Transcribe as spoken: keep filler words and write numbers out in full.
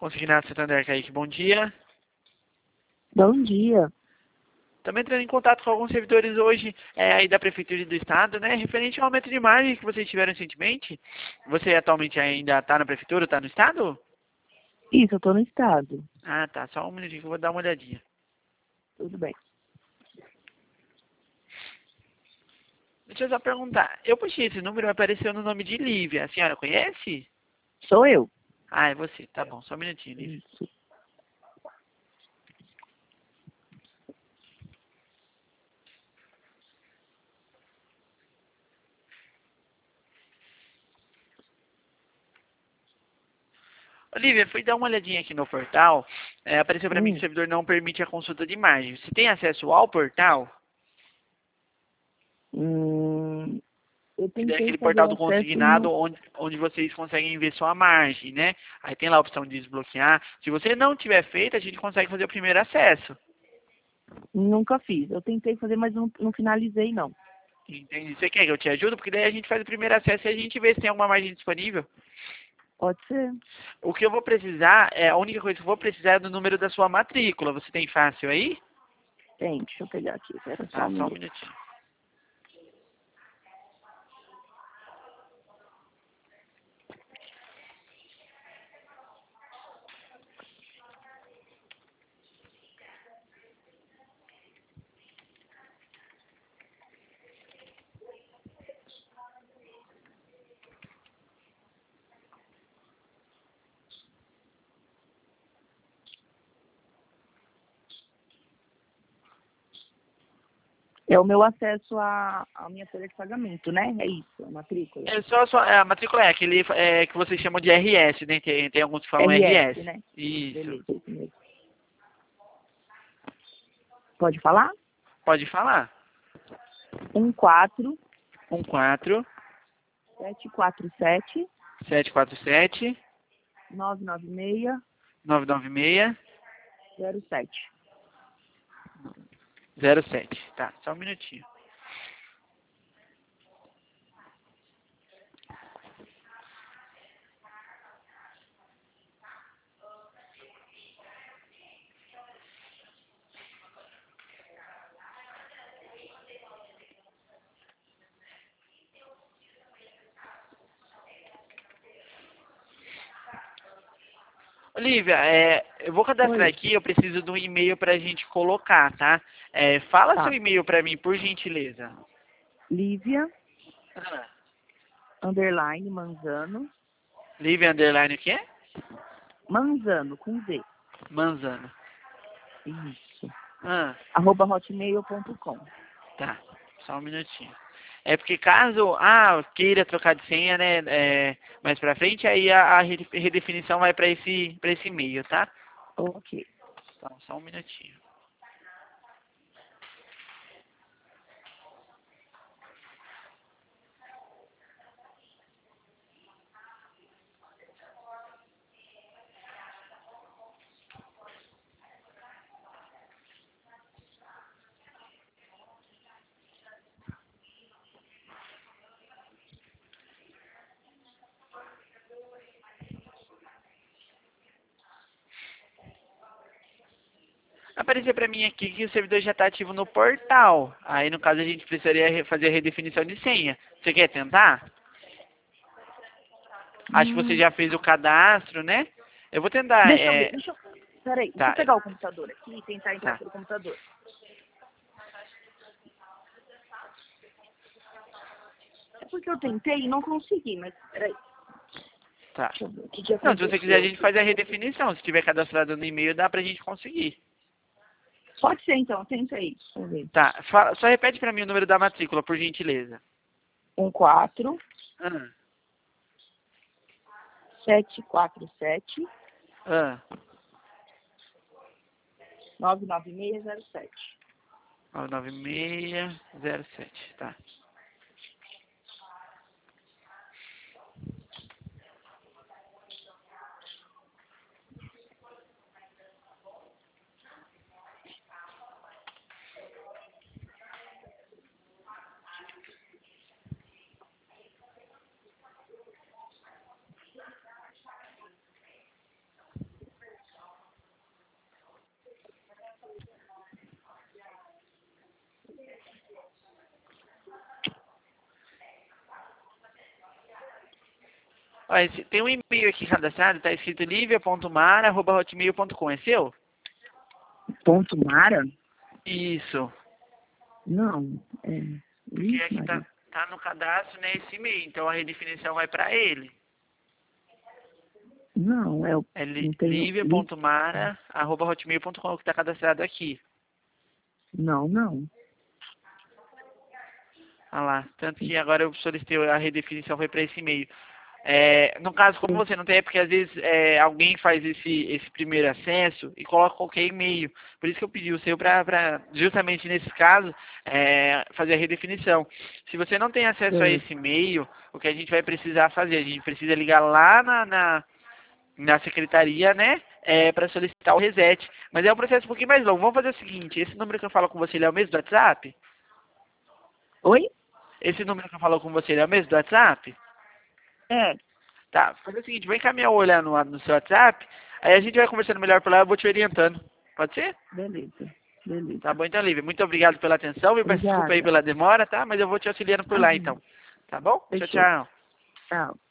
Consignado Santander, Kaique, bom dia. Bom dia. Também entrando em contato com alguns servidores hoje é, aí da Prefeitura e do Estado, né? Referente ao aumento de margem que vocês tiveram recentemente. Você atualmente ainda está na Prefeitura ou está no Estado? Isso, eu tô no estado. Ah, tá. Só um minutinho que eu vou dar uma olhadinha. Tudo bem. Deixa eu só perguntar. Eu puxei esse número e apareceu no nome de Lívia. A senhora conhece? Sou eu. Ah, é você. Tá bom. Só um minutinho, Lívia. Isso. Olivia, fui dar uma olhadinha aqui no portal. É, apareceu para mim que o Hum. servidor não permite a consulta de margem. Você tem acesso ao portal? Hum, eu Que daí é tentei aquele fazer portal o do acesso consignado no... onde, onde vocês conseguem ver sua margem, né? Aí tem lá a opção de desbloquear. Se você não tiver feito, a gente consegue fazer o primeiro acesso. Nunca fiz. Eu tentei fazer, mas não, não finalizei, não. Entende? Você quer que eu te ajude? Porque daí a gente faz o primeiro acesso e a gente vê se tem alguma margem disponível. Pode ser? O que eu vou precisar, é a única coisa que eu vou precisar é do número da sua matrícula. Você tem fácil aí? Tem, deixa eu pegar aqui. Espera só Ah, um só um minuto. minutinho. É o meu acesso à, à minha folha de pagamento, né? É isso, a matrícula. É só, só é, a matrícula é aquele é, que vocês chamam de R S, né? Tem, tem alguns que falam R S, R S. né? Isso. Beleza, isso mesmo. Pode falar? Pode falar. Um quatro um quatro sete quatro sete sete quatro sete nove nove seis nove nove seis zero sete. zero sete. Tá, só um minutinho. Olivia, é, eu vou cadastrar Oi. aqui, eu preciso de um e-mail pra gente colocar, tá? É, fala seu Tá. e-mail pra mim, por gentileza. Lívia, Ah, underline, Manzano. Lívia underline o quê? Manzano, com Z. Manzano. Isso. Ah, Arroba hotmail ponto com. tá, só um minutinho. É porque caso, ah, queira trocar de senha, né, é, mais pra frente, aí a, a rede- redefinição vai pra esse, pra esse e-mail, tá? Ok. Então, só um minutinho. Apareceu pra mim aqui que o servidor já está ativo no portal. Aí, no caso, a gente precisaria re- fazer a redefinição de senha. Você quer tentar? Acho que você Hum, já fez o cadastro, né? Eu vou tentar, deixa eu ver, é... deixa eu... Peraí, deixa eu Tá, pegar o computador aqui e tentar entrar tá, pelo computador. É porque eu tentei e não consegui, mas peraí. tá. Deixa eu ver o que, que Não, se você quiser, a aconteceu gente aqui. faz a redefinição. Se tiver cadastrado no e-mail, dá pra gente conseguir. Pode ser então, tenta aí. Deixa eu ver. Tá, fala- só repete pra mim o número da matrícula, por gentileza. Um quatro Ah, sete quatro sete ah, nove nove seis zero sete. nove nove seis zero sete, tá. Olha, esse- tem um e-mail aqui cadastrado, tá escrito livia ponto mara arroba hotmail ponto com, é seu? Ponto Mara? Isso. Não. É. Porque Ixi, aqui tá, Maria. tá no cadastro, né, esse e-mail, então a redefinição vai para ele. Não, é o. É Não tenho. li- livia ponto mara arroba hotmail ponto com que tá cadastrado aqui. Não, não. Ah lá, tanto que agora eu solicitei a redefinição foi para esse e-mail. É, no caso, como você não tem, é porque às vezes é, alguém faz esse, esse primeiro acesso e coloca qualquer e-mail. Por isso que eu pedi o seu para, justamente nesse caso, é, fazer a redefinição. Se você não tem acesso a É. esse e-mail, o que a gente vai precisar fazer? A gente precisa ligar lá na, na, na secretaria, né? É, para solicitar o reset. Mas é um processo um pouquinho mais longo. Vamos fazer o seguinte, esse número que eu falo com você, ele é o mesmo do WhatsApp? Oi? Esse número que eu falo com você, ele é o mesmo do WhatsApp? É. Tá, fazer o seguinte, vou encaminhar o olhar no, no seu WhatsApp, aí a gente vai conversando melhor por lá, eu vou te orientando. Pode ser? Beleza. Beleza. Tá bom então, Lívia. Muito obrigado pela atenção, e peço desculpa aí Obrigada. pela demora, tá? Mas eu vou te auxiliando por lá Imagina. então. Tá bom? Tchau, Fechou. tchau. Tchau.